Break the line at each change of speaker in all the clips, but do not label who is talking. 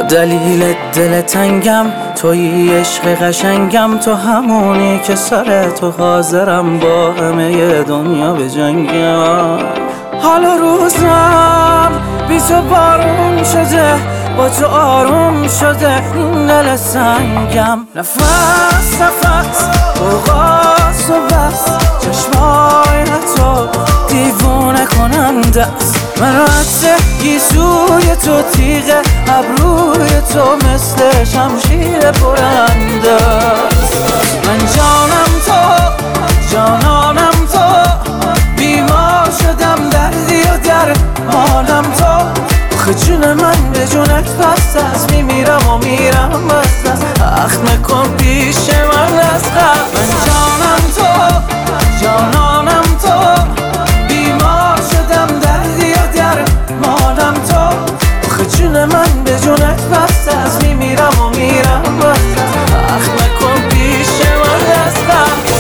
دلیل دل تنگم تویی، عشق قشنگم تو، همونی که سر تو حاضرم با همه دنیا بجنگم. حالا روزم بی تو بارون شده، با تو آروم شده این دل سنگم. نفس نفس اوقات و بس، چشمای تو دیوونه کننده است. من رد گیسوی تو، تیغ ابروی تو مثل شمشیر برنده است. من جانم تو، جانانم تو، بیمار شدم دردی و درمانم تو. آخه جون من به جونت بست است، میمیرم و میرم بست است. اخم نکن پیش من از قبل. من جانم تو، جانانم تو، بیمار شدم دردی و درمانم تو. آخه جون من به جونت بست است، میمیرم و میرم بست است. اخم نکن پیش من از قبل.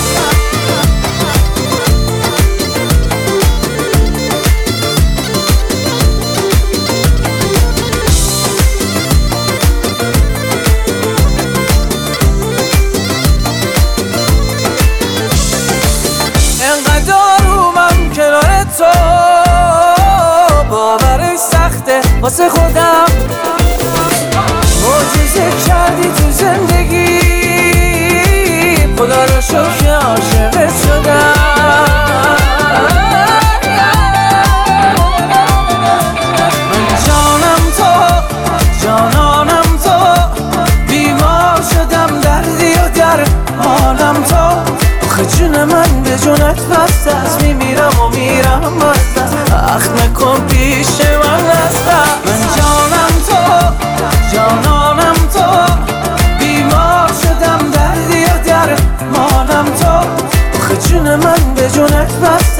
واسه خودم معجزه کردی تو زندگی، خدا رو شکر عاشقت شدم. من جانم تو، جانانم تو، بیمار شدم دردی و درمانم تو. آخه جون من به جونت بست است، میمیرم و میرم بست است. اخ نکن پیش من است. من جانم تو، جانانم تو، بیمار شدم دردی و درمانم تو. آخه جون من به جونت بست